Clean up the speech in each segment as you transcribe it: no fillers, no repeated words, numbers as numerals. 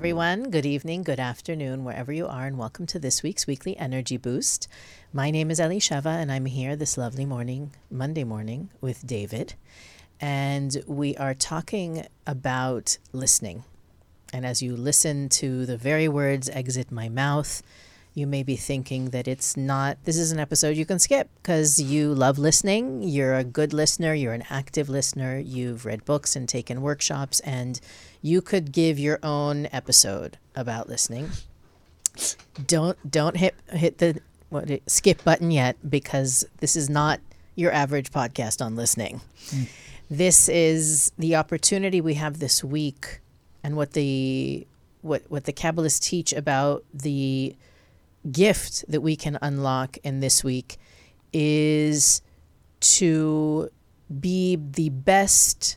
everyone. Good evening, good afternoon, wherever you are, and welcome to this week's Weekly Energy Boost. My name is Elisheva, and I'm here this lovely morning, Monday morning, with David. And we are talking about listening. And as you listen to the very words exit my mouth, you may be thinking that this is an episode you can skip because you love listening. You're a good listener. You're an active listener. You've read books and taken workshops, and you could give your own episode about listening. Don't hit the skip button yet, because this is not your average podcast on listening. This is the opportunity we have this week, and what the Kabbalists teach about the gift that we can unlock in this week is to be the best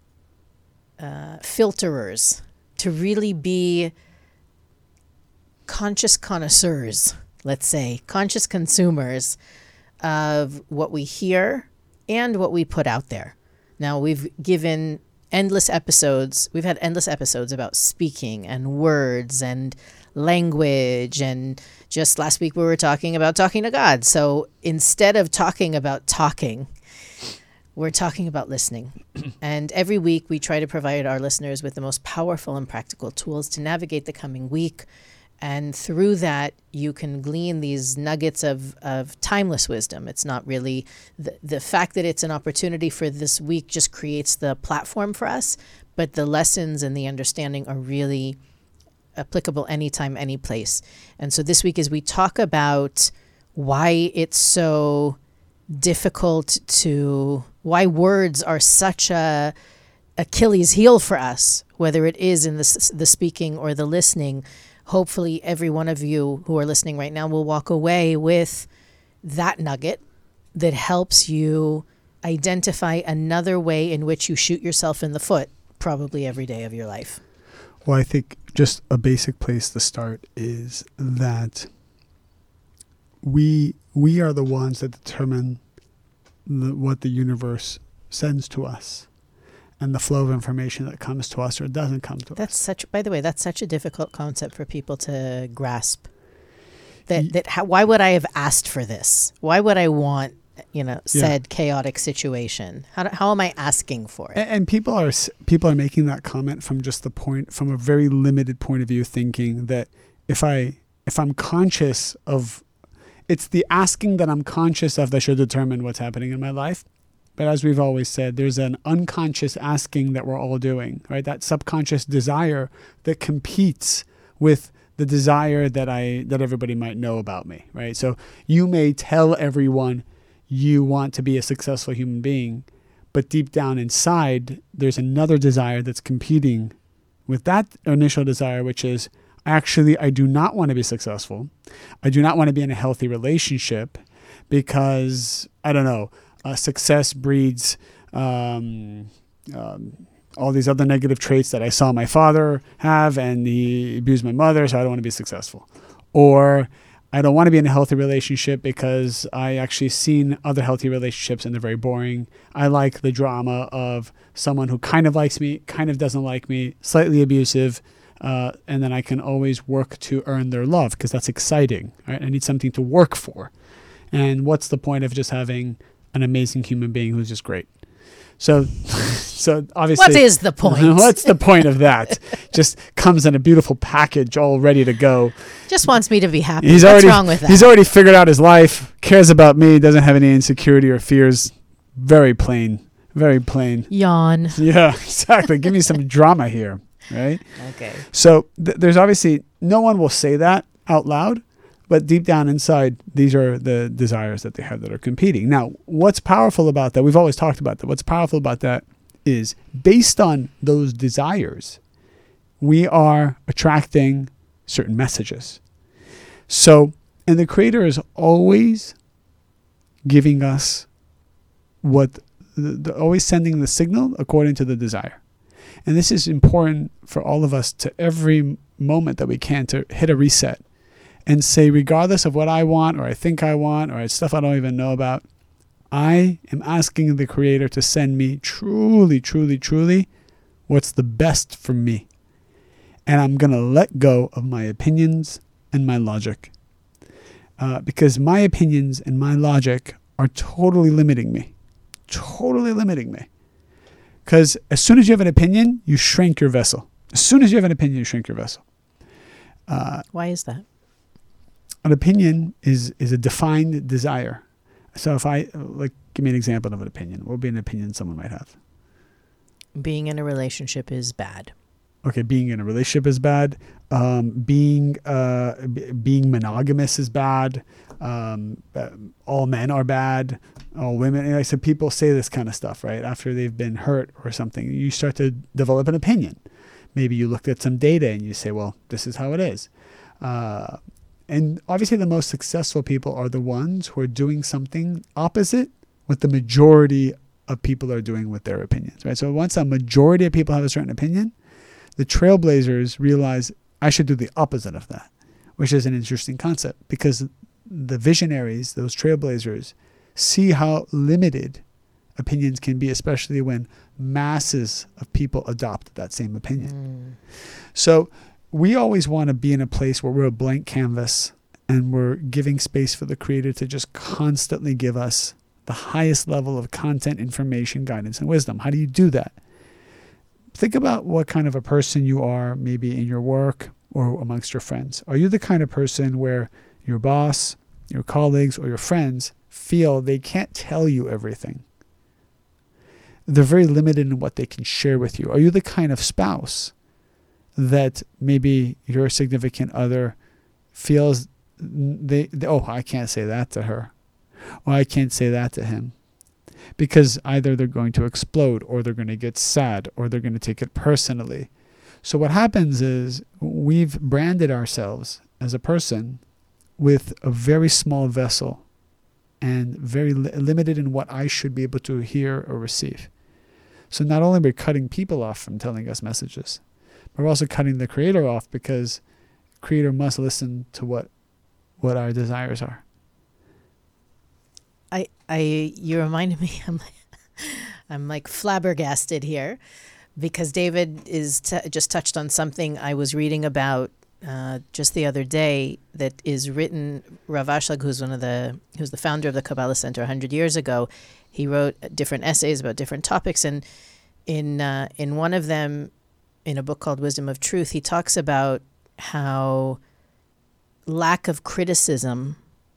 filterers, to really be conscious connoisseurs, let's say, conscious consumers of what we hear and what we put out there. Now, we've given endless episodes. We've had endless episodes about speaking and words and language, and just last week we were talking about talking to God. So instead of talking about talking, we're talking about listening. And every week we try to provide our listeners with the most powerful and practical tools to navigate the coming week. And through that, you can glean these nuggets of timeless wisdom. It's not really the fact that it's an opportunity for this week just creates the platform for us, but the lessons and the understanding are really applicable anytime, any place. And so this week, as we talk about why it's so difficult why words are such a Achilles heel for us, whether it is in the speaking or the listening, hopefully every one of you who are listening right now will walk away with that nugget that helps you identify another way in which you shoot yourself in the foot probably every day of your life. Well, I think just a basic place to start is that we are the ones that determine what the universe sends to us and the flow of information that comes to us or doesn't come to us. By the way, that's such a difficult concept for people to grasp. Why would I have asked for this? Why would I want said chaotic situation? How am I asking for it? And people are making that comment from a very limited point of view, thinking that if I'm conscious of, it's the asking that I'm conscious of that should determine what's happening in my life. But as we've always said, there's an unconscious asking that we're all doing, right? That subconscious desire that competes with the desire that everybody might know about me, right? So you may tell everyone you want to be a successful human being, but deep down inside, there's another desire that's competing with that initial desire, which is, actually, I do not want to be successful. I do not want to be in a healthy relationship because, I don't know, success breeds all these other negative traits that I saw my father have, and he abused my mother, so I don't want to be successful. Or I don't want to be in a healthy relationship because I actually seen other healthy relationships and they're very boring. I like the drama of someone who kind of likes me, kind of doesn't like me, slightly abusive, and then I can always work to earn their love because that's exciting, right? I need something to work for. And what's the point of just having an amazing human being who's just great? So obviously, what is the point? What's the point of that? Just comes in a beautiful package, all ready to go. Just wants me to be happy. What's wrong with that? He's already figured out his life, cares about me, doesn't have any insecurity or fears. Very plain, very plain. Yawn. Yeah, exactly. Give me some drama here, right? Okay. So there's obviously, no one will say that out loud, but deep down inside, these are the desires that they have that are competing. Now, what's powerful about that? We've always talked about that. What's powerful about that is based on those desires, we are attracting certain messages. So, and the Creator is always giving us always sending the signal according to the desire. And this is important for all of us to every moment that we can to hit a reset and say, regardless of what I want or I think I want or it's stuff I don't even know about, I am asking the Creator to send me truly, truly, truly what's the best for me. And I'm going to let go of my opinions and my logic. Because my opinions and my logic are totally limiting me. Totally limiting me. Because as soon as you have an opinion, you shrink your vessel. As soon as you have an opinion, you shrink your vessel. Why is that? An opinion is a defined desire. So if give me an example of an opinion. What would be an opinion someone might have? Being in a relationship is bad. Okay, being in a relationship is bad. Being monogamous is bad. All men are bad. All women. So people say this kind of stuff, right? After they've been hurt or something, you start to develop an opinion. Maybe you looked at some data and you say, well, this is how it is. And obviously the most successful people are the ones who are doing something opposite what the majority of people are doing with their opinions, right? So once a majority of people have a certain opinion, the trailblazers realize I should do the opposite of that, which is an interesting concept because the visionaries, those trailblazers, see how limited opinions can be, especially when masses of people adopt that same opinion. So we always want to be in a place where we're a blank canvas and we're giving space for the creator to just constantly give us the highest level of content, information, guidance, and wisdom. How do you do that? Think about what kind of a person you are, maybe in your work or amongst your friends. Are you the kind of person where your boss, your colleagues, or your friends feel they can't tell you everything? They're very limited in what they can share with you. Are you the kind of spouse that maybe your significant other feels I can't say that to her, or I can't say that to him, because either they're going to explode or they're going to get sad or they're going to take it personally. So what happens is we've branded ourselves as a person with a very small vessel and very limited in what I should be able to hear or receive. So not only are we cutting people off from telling us messages, but we're also cutting the creator off because the creator must listen to what our desires are. You reminded me, I'm like flabbergasted here because David is just touched on something I was reading about just the other day that is written. Rav Ashlag, who's the founder of the Kabbalah Center 100 years ago, he wrote different essays about different topics, and in one of them, in a book called Wisdom of Truth, he talks about how lack of criticism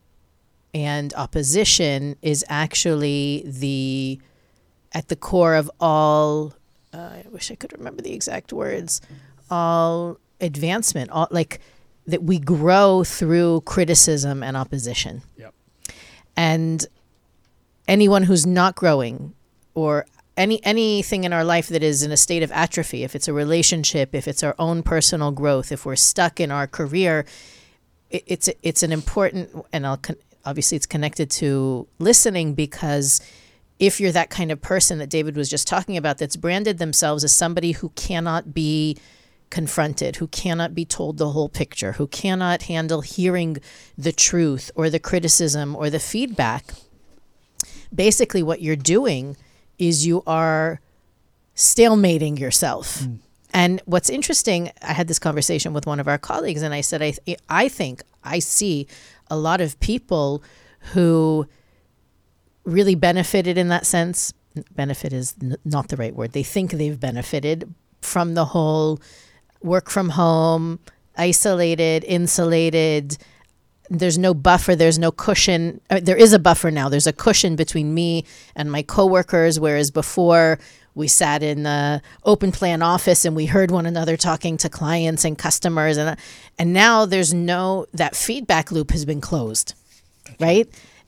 and opposition is actually at the core of all, I wish I could remember the exact words, all advancement, all, like that we grow through criticism and opposition. Yep. And anyone who's not growing, or anything in our life that is in a state of atrophy, if it's a relationship, if it's our own personal growth, if we're stuck in our career, it's an important, and obviously it's connected to listening, because if you're that kind of person that David was just talking about, that's branded themselves as somebody who cannot be confronted, who cannot be told the whole picture, who cannot handle hearing the truth or the criticism or the feedback, basically what you're doing is you are stalemating yourself. And what's interesting, I had this conversation with one of our colleagues, and I said, I think I see a lot of people who really benefited in that sense. Benefit is not the right word. They think they've benefited from the whole work from home, isolated, insulated. There's no buffer. There's no cushion. There is a buffer now. There's a cushion between me and my coworkers, whereas before we sat in the open plan office and we heard one another talking to clients and customers, and now that feedback loop has been closed, right?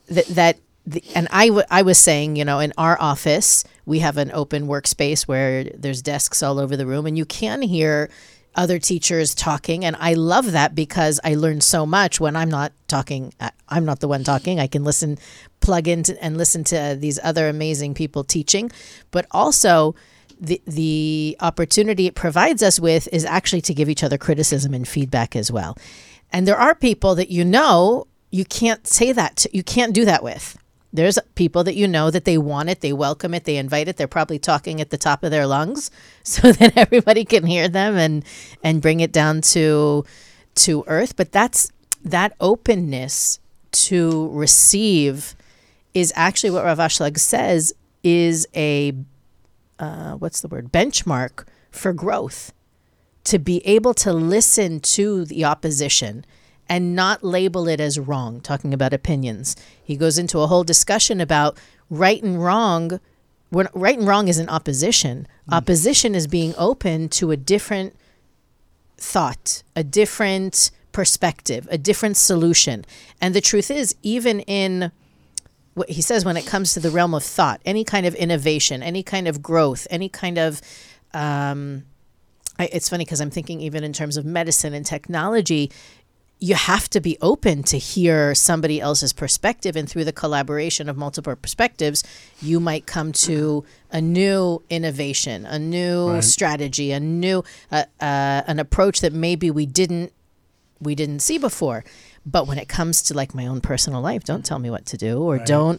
I was saying, in our office we have an open workspace where there's desks all over the room, and you can hear other teachers talking, and I love that because I learn so much when I'm not talking. I'm not the one talking. I can plug in and listen to these other amazing people teaching, but also the opportunity it provides us with is actually to give each other criticism and feedback as well. And there are people that you can't say that to, you can't do that with. There's people that you know that they want it, they welcome it, they invite it. They're probably talking at the top of their lungs so that everybody can hear them and bring it down to earth. But that openness to receive is actually what Rav Ashlag says is a benchmark for growth. To be able to listen to the opposition and not label it as wrong, talking about opinions. He goes into a whole discussion about right and wrong. Right and wrong isn't opposition. Opposition is being open to a different thought, a different perspective, a different solution. And the truth is, even in what he says, when it comes to the realm of thought, any kind of innovation, any kind of growth, any kind of... it's funny because I'm thinking even in terms of medicine and technology, you have to be open to hear somebody else's perspective. And through the collaboration of multiple perspectives, you might come to a new innovation, a new strategy, a new an approach that maybe we didn't see before. But when it comes to like my own personal life, don't tell me what to do or don't,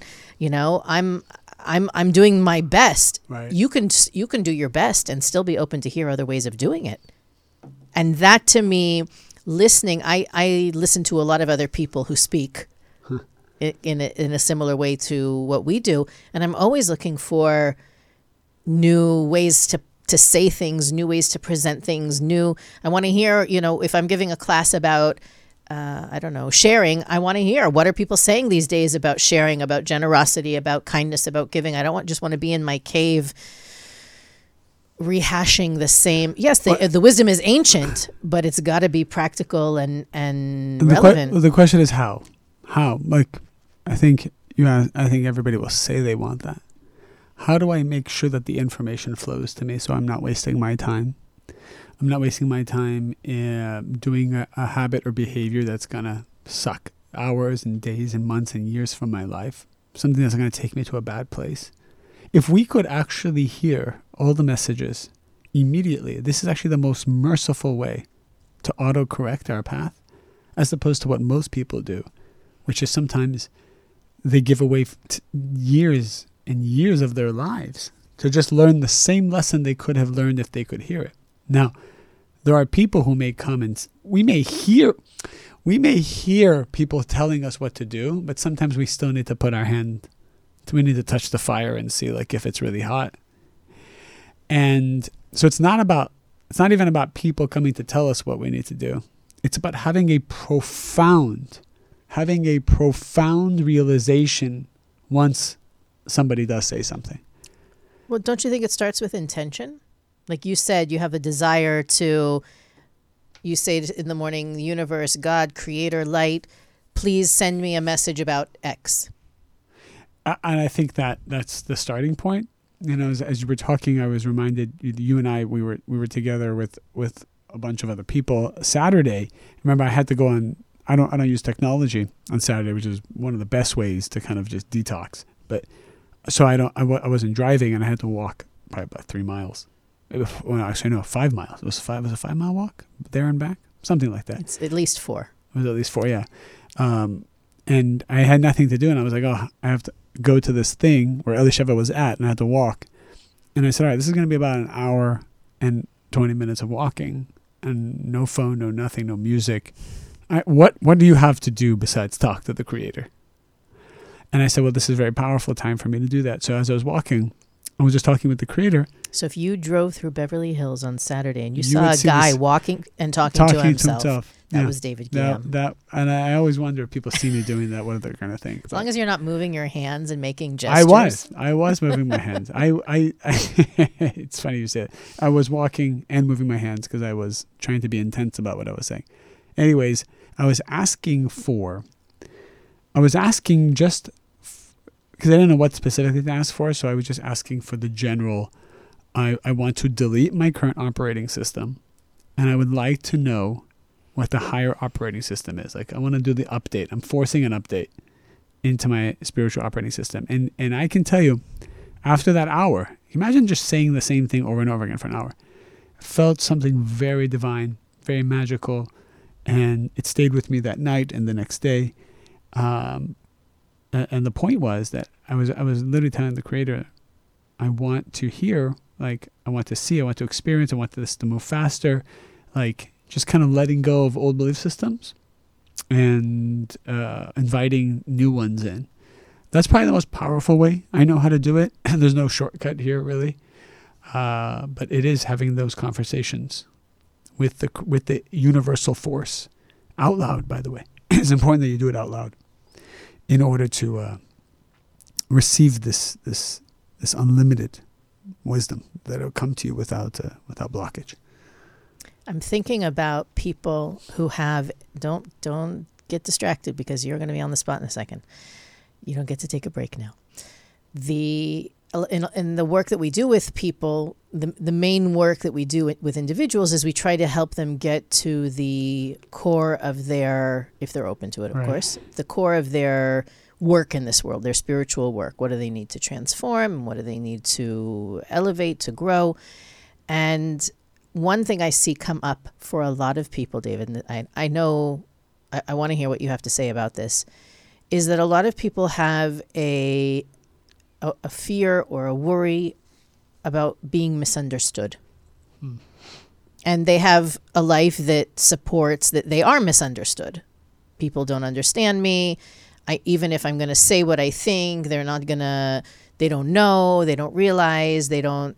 I'm doing my best. Right. You can do your best and still be open to hear other ways of doing it. And that to me, listening, I listen to a lot of other people who speak in a similar way to what we do, and I'm always looking for new ways to say things, new ways to present things, I want to hear, if I'm giving a class about sharing, I want to hear what are people saying these days about sharing, about generosity, about kindness, about giving. I don't just want to be in my cave rehashing the same. Yes, the wisdom is ancient, but it's got to be practical and relevant. The question is how? Like, I think everybody will say they want that. How do I make sure that the information flows to me so I'm not wasting my time? I'm not wasting my time doing a habit or behavior that's going to suck hours and days and months and years from my life, something that's going to take me to a bad place. If we could actually hear all the messages immediately, this is actually the most merciful way to auto-correct our path, as opposed to what most people do, which is sometimes they give away years and years of their lives to just learn the same lesson they could have learned if they could hear it. Now, there are people who make comments. We may hear people telling us what to do, but sometimes we still need to put our hand, we need to touch the fire and see like if it's really hot. And so it's not even about people coming to tell us what we need to do. It's about having a profound realization once somebody does say something. Well, don't you think it starts with intention? Like you said, you have a desire you say in the morning, universe, God, creator, light, please send me a message about X. And I think that's the starting point. As you were talking, I was reminded, you and I, we were together with a bunch of other people Saturday. Remember, I had to go on, I don't use technology on Saturday, which is one of the best ways to kind of just detox. But so I wasn't driving, and I had to walk probably about 3 miles. Well, actually, no, 5 miles. It was a 5-mile walk there and back, something like that. It's at least 4. It was at least 4, yeah. And I had nothing to do, and I was like, I have to go to this thing where Elisheva was at, and I had to walk. And I said, all right, this is going to be about an hour and 20 minutes of walking, and no phone, no nothing, no music. What do you have to do besides talk to the Creator? And I said, well, this is a very powerful time for me to do that. So as I was walking, I was just talking with the Creator. So if you drove through Beverly Hills on Saturday and you saw a guy walking and talking to himself, that was David Guillaume. And I always wonder if people see me doing that, what they're going to think. As long as you're not moving your hands and making gestures. I was moving my hands. It's funny you say it. I was walking and moving my hands because I was trying to be intense about what I was saying. Anyways, I was asking just because I didn't know what specifically to ask for, so I was just asking for the general. I want to delete my current operating system, and I would like to know what the higher operating system is. Like, I want to do the update. I'm forcing an update into my spiritual operating system. And I can tell you, after that hour, imagine just saying the same thing over and over again for an hour. I felt something very divine, very magical, and it stayed with me that night and the next day. and the point was that I was literally telling the Creator, I want to hear, like, I want to see, I want to experience, I want this to move faster, like just kind of letting go of old belief systems and inviting new ones in. That's probably the most powerful way I know how to do it. And there's no shortcut here, really. But it is having those conversations with the universal force out loud, by the way. It's important that you do it out loud in order to receive this unlimited wisdom that will come to you without blockage. I'm thinking about people who have, don't get distracted because you're going to be on the spot in a second. You don't get to take a break now. In the work that we do with people, the main work that we do with individuals is we try to help them get to the core of their, if they're open to it, of course, the core of their work in this world, their spiritual work. What do they need to transform? What do they need to elevate, to grow? And one thing I see come up for a lot of people, David, and I know, I want to hear what you have to say about this, is that a lot of people have a fear or a worry about being misunderstood. And they have a life that supports that they are misunderstood. People don't understand me. Even if I'm going to say what I think, they don't know, they don't realize, they don't.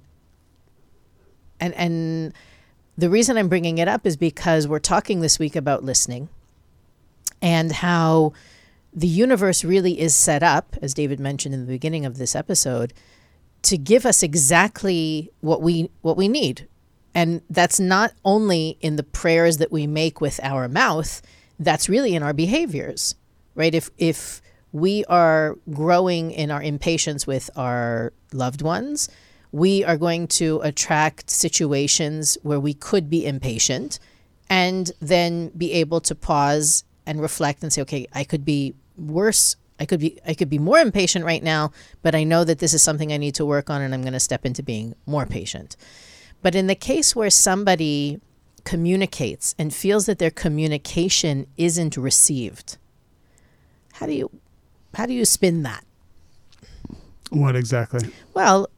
And the reason I'm bringing it up is because we're talking this week about listening and how the universe really is set up, as David mentioned in the beginning of this episode, to give us exactly what we need. And that's not only in the prayers that we make with our mouth, that's really in our behaviors, right? If we are growing in our impatience with our loved ones, we are going to attract situations where we could be impatient and then be able to pause and reflect and say, okay, I could be worse. I could be more impatient right now, but I know that this is something I need to work on and I'm going to step into being more patient. But in the case where somebody communicates and feels that their communication isn't received, how do you spin that? What exactly? Well,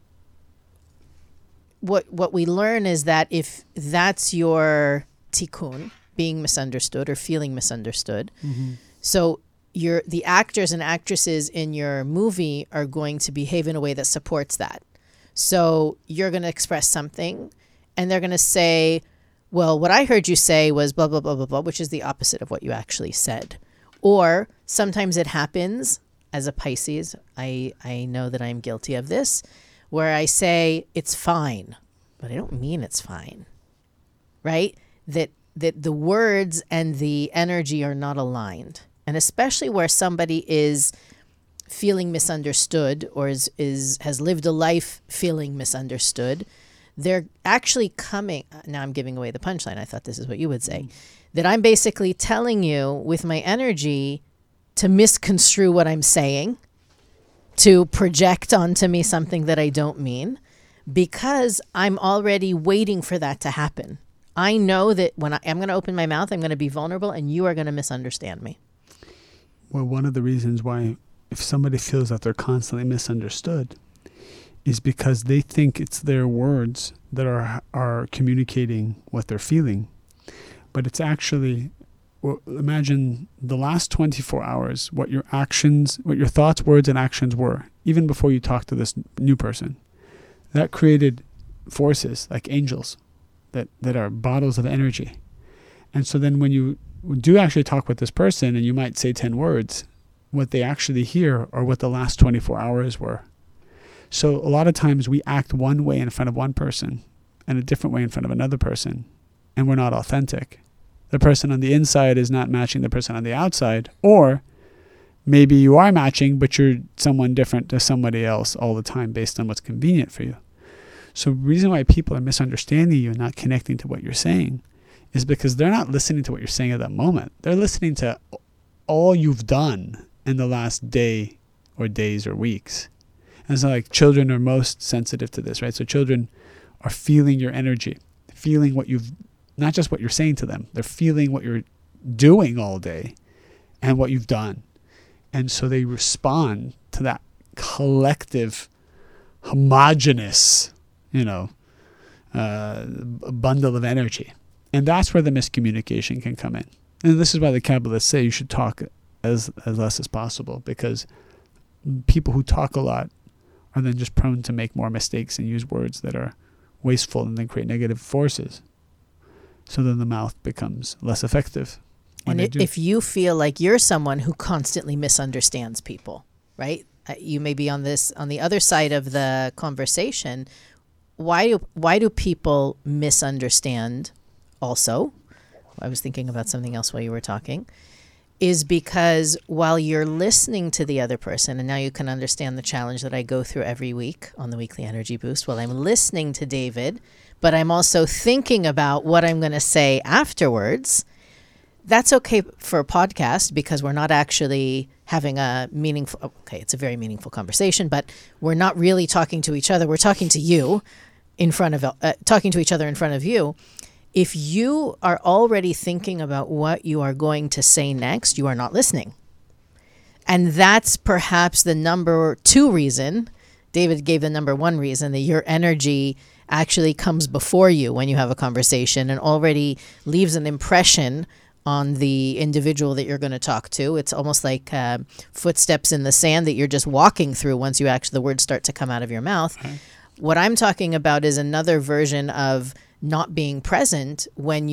what we learn is that if that's your tikkun, being misunderstood or feeling misunderstood, so the actors and actresses in your movie are going to behave in a way that supports that. So you're going to express something and they're going to say, well, what I heard you say was blah, blah, blah, blah, blah, which is the opposite of what you actually said. Or sometimes it happens as a Pisces. I know that I'm guilty of this, where I say it's fine, but I don't mean it's fine, right? That the words and the energy are not aligned. And especially where somebody is feeling misunderstood or has lived a life feeling misunderstood, they're actually coming. Now I'm giving away the punchline. I thought this is what you would say. That I'm basically telling you with my energy to misconstrue what I'm saying, to project onto me something that I don't mean, because I'm already waiting for that to happen. I know that when I'm going to open my mouth, I'm going to be vulnerable and you are going to misunderstand me. Well, one of the reasons why if somebody feels that they're constantly misunderstood is because they think it's their words that are communicating what they're feeling. But it's actually, well, imagine the last 24 hours, what your thoughts, words, and actions were, even before you talked to this new person. That created forces like angels that are bottles of energy. And so then when you do actually talk with this person and you might say 10 words, what they actually hear are what the last 24 hours were. So a lot of times we act one way in front of one person and a different way in front of another person, and we're not authentic. The person on the inside is not matching the person on the outside, or maybe you are matching, but you're someone different to somebody else all the time based on what's convenient for you. So the reason why people are misunderstanding you and not connecting to what you're saying is because they're not listening to what you're saying at that moment. They're listening to all you've done in the last day or days or weeks. And so like children are most sensitive to this, right? So children are feeling your energy, feeling what you've, not just what you're saying to them, they're feeling what you're doing all day and what you've done. And so they respond to that collective, homogeneous, bundle of energy. And that's where the miscommunication can come in. And this is why the Kabbalists say you should talk as less as possible, because people who talk a lot are then just prone to make more mistakes and use words that are wasteful and then create negative forces. So then the mouth becomes less effective. And if you feel like you're someone who constantly misunderstands people, right? You may be on the other side of the conversation. Why do people misunderstand also? I was thinking about something else while you were talking. Is because while you're listening to the other person, and now you can understand the challenge that I go through every week on the Weekly Energy Boost, while I'm listening to David, but I'm also thinking about what I'm going to say afterwards. That's okay for a podcast because we're not actually having a meaningful, it's a very meaningful conversation, but we're not really talking to each other. We're talking to you talking to each other in front of you. If you are already thinking about what you are going to say next, you are not listening. And that's perhaps the number 2 reason. David gave the number 1 reason, that your energy actually comes before you when you have a conversation and already leaves an impression on the individual that you're going to talk to. It's almost like footsteps in the sand that you're just walking through once the words start to come out of your mouth. Okay. What I'm talking about is another version of not being present when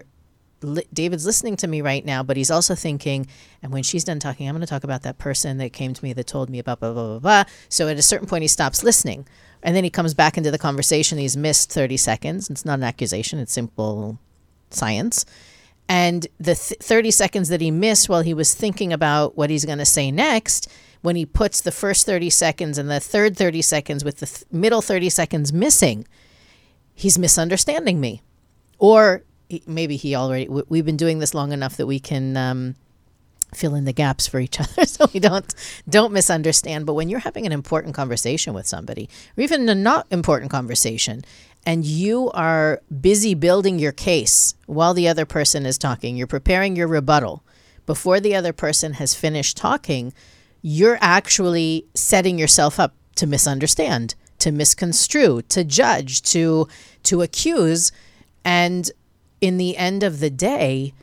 David's listening to me right now, but he's also thinking, and when she's done talking, I'm going to talk about that person that came to me that told me about blah, blah, blah, blah. So at a certain point, he stops listening. And then he comes back into the conversation. He's missed 30 seconds. It's not an accusation. It's simple science. And the 30 seconds that he missed while he was thinking about what he's going to say next, when he puts the first 30 seconds and the third 30 seconds with the middle 30 seconds missing, he's misunderstanding me. Or maybe we've been doing this long enough that we can fill in the gaps for each other so we don't misunderstand. But when you're having an important conversation with somebody, or even a not important conversation, and you are busy building your case while the other person is talking, you're preparing your rebuttal before the other person has finished talking, you're actually setting yourself up to misunderstand, to misconstrue, to judge, to accuse. And in the end of the day,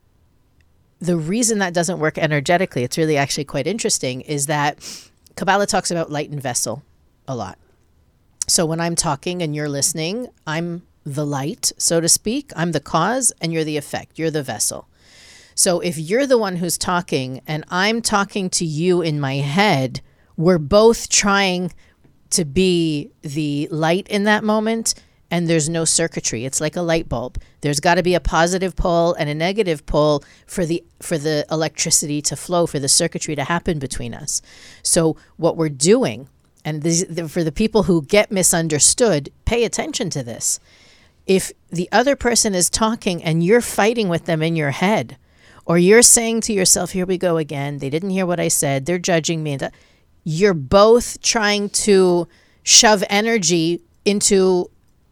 the reason that doesn't work energetically, it's really actually quite interesting, is that Kabbalah talks about light and vessel a lot. So when I'm talking and you're listening, I'm the light, so to speak. I'm the cause and you're the effect. You're the vessel. So if you're the one who's talking and I'm talking to you in my head, we're both trying to be the light in that moment, and there's no circuitry. It's like a light bulb. There's got to be a positive pole and a negative pole for the electricity to flow, for the circuitry to happen between us. So what we're doing, and for the people who get misunderstood, pay attention to this. If the other person is talking and you're fighting with them in your head, or you're saying to yourself, here we go again, they didn't hear what I said, they're judging me, you're both trying to shove energy into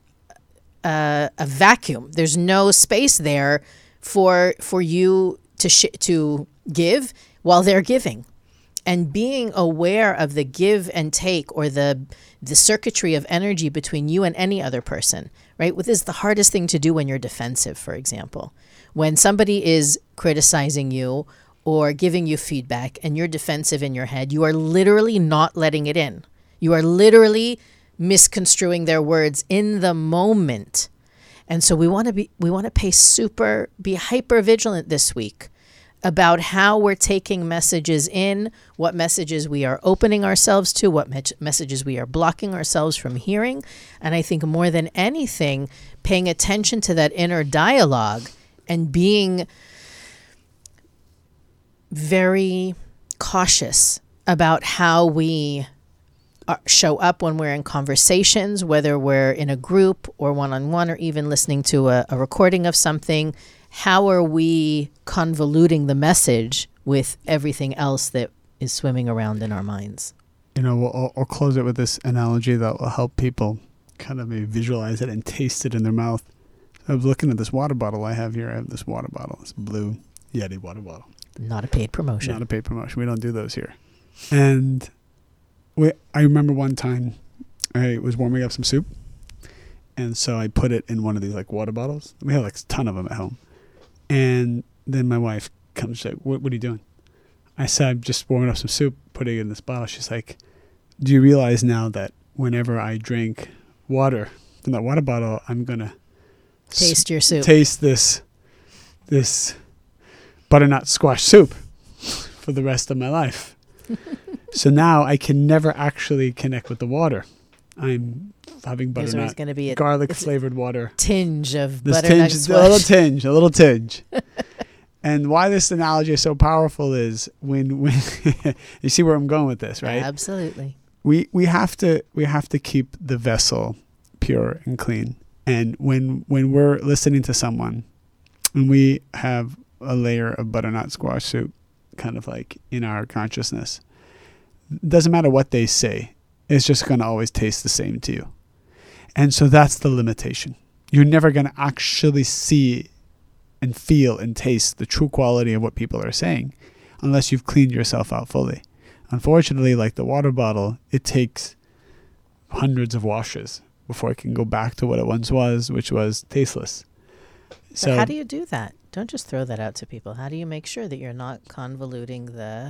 a vacuum. There's no space there for you to give while they're giving. And being aware of the give and take, or the circuitry of energy between you and any other person, right? This is the hardest thing to do when you're defensive, for example. When somebody is criticizing you or giving you feedback and you're defensive in your head, you are literally not letting it in. You are literally misconstruing their words in the moment. And so we want to be hyper vigilant this week about how we're taking messages in, what messages we are opening ourselves to, what messages we are blocking ourselves from hearing. And I think more than anything, paying attention to that inner dialogue and being very cautious about how we show up when we're in conversations, whether we're in a group or one-on-one, or even listening to a recording of something. How are we convoluting the message with everything else that is swimming around in our minds? I'll close it with this analogy that will help people kind of maybe visualize it and taste it in their mouth. I was looking at this water bottle I have here. I have this water bottle. It's blue. Yeti water bottle. Not a paid promotion. Not a paid promotion. We don't do those here. And I remember one time I was warming up some soup, and so I put it in one of these like water bottles. We have like a ton of them at home. And then my wife comes, she's like, what are you doing? I said, I'm just warming up some soup, putting it in this bottle. She's like, do you realize now that whenever I drink water from that water bottle, I'm going to taste your soup. Taste this butternut squash soup for the rest of my life. So now I can never actually connect with the water. I'm having butternut, be garlic flavored water. Tinge of this butternut tinge, squash. a little tinge. And why this analogy is so powerful is when you see where I'm going with this, right? Absolutely. We have to keep the vessel pure and clean. And when we're listening to someone and we have a layer of butternut squash soup kind of like in our consciousness, it doesn't matter what they say, it's just going to always taste the same to you. And so that's the limitation. You're never going to actually see and feel and taste the true quality of what people are saying unless you've cleaned yourself out fully. Unfortunately, like the water bottle, it takes hundreds of washes before it can go back to what it once was, which was tasteless. So how do you do that? Don't just throw that out to people. How do you make sure that you're not convoluting the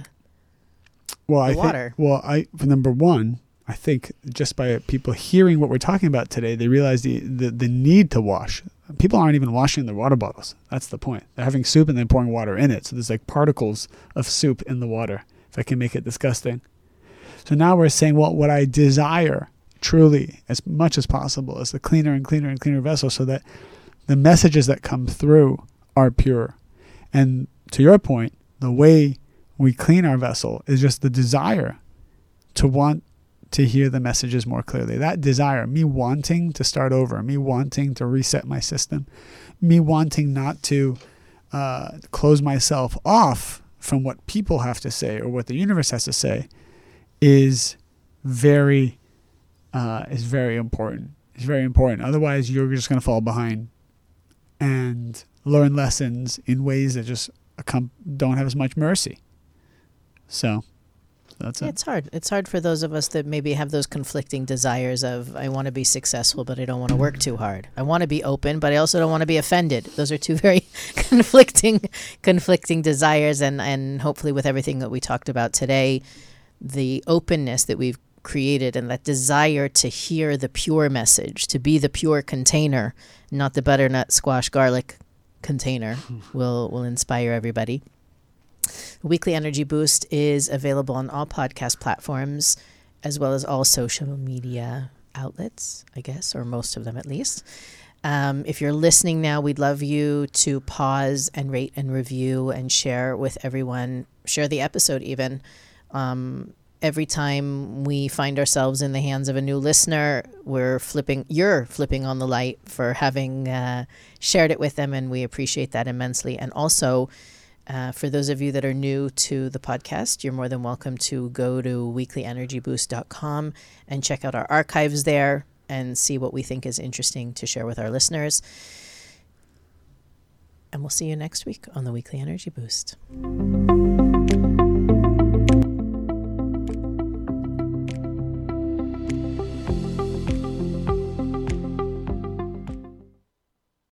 water? For number one, I think just by people hearing what we're talking about today, they realize the need to wash. People aren't even washing their water bottles. That's the point. They're having soup and then pouring water in it. So there's like particles of soup in the water, if I can make it disgusting. So now we're saying, well, what I desire truly as much as possible is a cleaner and cleaner and cleaner vessel so that the messages that come through are pure. And to your point, the way we clean our vessel is just the desire to want to hear the messages more clearly. That desire, me wanting to start over, me wanting to reset my system, me wanting not to close myself off from what people have to say or what the universe has to say is very important. It's very important. Otherwise, you're just going to fall behind and learn lessons in ways that just don't have as much mercy. So that's it. It's hard. It's hard for those of us that maybe have those conflicting desires of, I want to be successful, but I don't want to work too hard. I want to be open, but I also don't want to be offended. Those are two very conflicting desires. And hopefully with everything that we talked about today, the openness that we've created and that desire to hear the pure message, to be the pure container, not the butternut squash garlic container, will inspire everybody. The Weekly Energy Boost is available on all podcast platforms as well as all social media outlets, I guess, or most of them at least. If you're listening now, we'd love you to pause and rate and review and share with everyone, share the episode even. Every time we find ourselves in the hands of a new listener, you're flipping on the light for having shared it with them, and we appreciate that immensely. And also, for those of you that are new to the podcast, you're more than welcome to go to weeklyenergyboost.com and check out our archives there and see what we think is interesting to share with our listeners. And we'll see you next week on the Weekly Energy Boost.